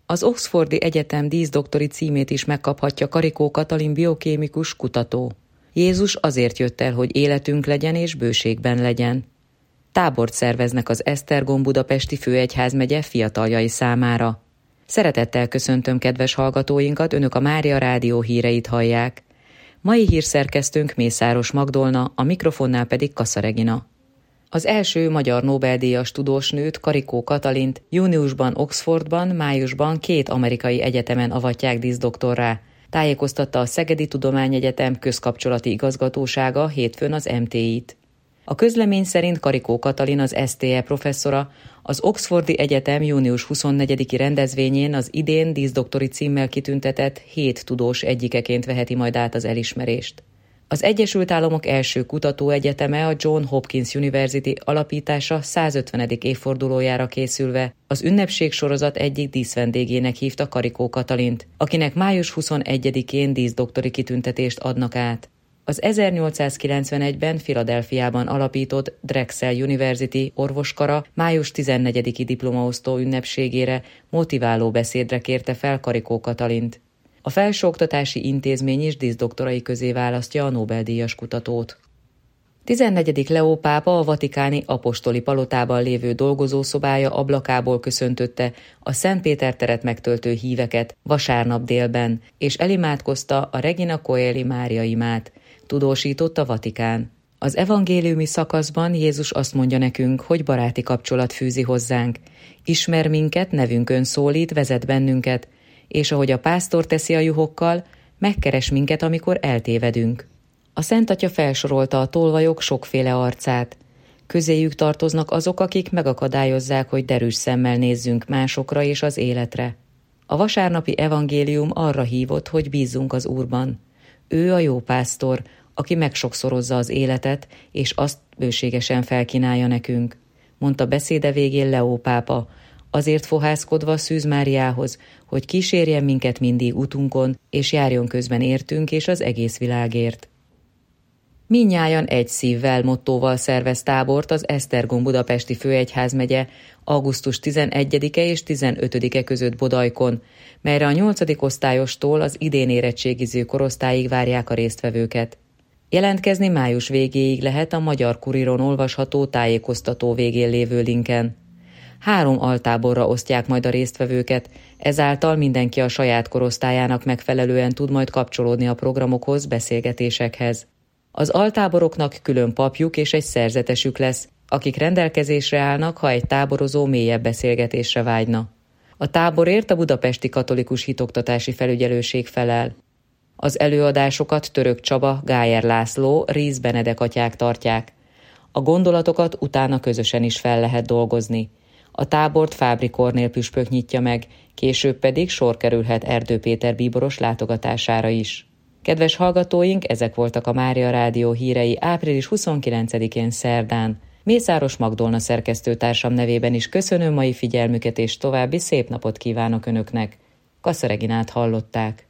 Az Oxfordi Egyetem díszdoktori címét is megkaphatja Karikó Katalin biokémikus kutató. Jézus azért jött el, hogy életünk legyen és bőségben legyen. Tábort szerveznek az Esztergom Budapesti Főegyházmegye fiataljai számára. Szeretettel köszöntöm kedves hallgatóinkat, Önök a Mária Rádió híreit hallják. Mai hírszerkesztőnk Mészáros Magdolna, a mikrofonnál pedig Kassa Regina. Az első magyar Nobel-díjas tudósnőt, Karikó Katalint júniusban Oxfordban, májusban 2 amerikai egyetemen avatják díszdoktorrá, tájékoztatta a Szegedi Tudományegyetem közkapcsolati igazgatósága hétfőn az MTI-t. A közlemény szerint Karikó Katalin, az STE professzora, az Oxfordi Egyetem június 24-i rendezvényén az idén díszdoktori címmel kitüntetett 7 tudós egyikeként veheti majd át az elismerést. Az Egyesült Államok első kutatóegyeteme, a John Hopkins University alapítása 150. évfordulójára készülve az ünnepségsorozat egyik díszvendégének hívta Karikó Katalint, akinek május 21-én díszdoktori kitüntetést adnak át. Az 1891-ben Philadelphiában alapított Drexel University orvoskara május 14-i diplomaosztó ünnepségére motiváló beszédre kérte fel Karikó Katalint. A felsőoktatási intézmény is díszdoktorai közé választja a Nobel-díjas kutatót. 14. Leó pápa a vatikáni apostoli palotában lévő dolgozószobája ablakából köszöntötte a Szent Péter teret megtöltő híveket vasárnap délben, és elimádkozta a Regina Coeli Mária imát, tudósított a Vatikán. Az evangéliumi szakaszban Jézus azt mondja nekünk, hogy baráti kapcsolat fűzi hozzánk. Ismer minket, nevünkön szólít, vezet bennünket, és ahogy a pásztor teszi a juhokkal, megkeres minket, amikor eltévedünk. A Szent Atya felsorolta a tolvajok sokféle arcát. Közéjük tartoznak azok, akik megakadályozzák, hogy derűs szemmel nézzünk másokra és az életre. A vasárnapi evangélium arra hívott, hogy bízzunk az Úrban. Ő a jó pásztor, aki megsokszorozza az életet, és azt bőségesen felkínálja nekünk, mondta beszéde végén Leó pápa, azért fohászkodva Szűz Máriához, hogy kísérjen minket mindig utunkon, és járjon közben értünk és az egész világért. Mindnyájan egy szívvel mottóval szervez tábort az Esztergom Budapesti Főegyházmegye augusztus 11-e és 15-e között Bodajkon, melyre a 8. osztályostól az idén érettségiző korosztályig várják a résztvevőket. Jelentkezni május végéig lehet a Magyar Kuriron olvasható tájékoztató végén lévő linken. 3 altáborra osztják majd a résztvevőket, ezáltal mindenki a saját korosztályának megfelelően tud majd kapcsolódni a programokhoz, beszélgetésekhez. Az altáboroknak külön papjuk és egy szerzetesük lesz, akik rendelkezésre állnak, ha egy táborozó mélyebb beszélgetésre vágyna. A táborért a Budapesti Katolikus Hitoktatási Felügyelőség felel. Az előadásokat Török Csaba, Gájer László, Ríz Benedek atyák tartják. A gondolatokat utána közösen is fel lehet dolgozni. A tábort Fábry Kornél püspök nyitja meg, később pedig sor kerülhet Erdő Péter bíboros látogatására is. Kedves hallgatóink, ezek voltak a Mária Rádió hírei április 29-én szerdán. Mészáros Magdolna szerkesztőtársam nevében is köszönöm mai figyelmüket, és további szép napot kívánok Önöknek. Kassa Reginát hallották.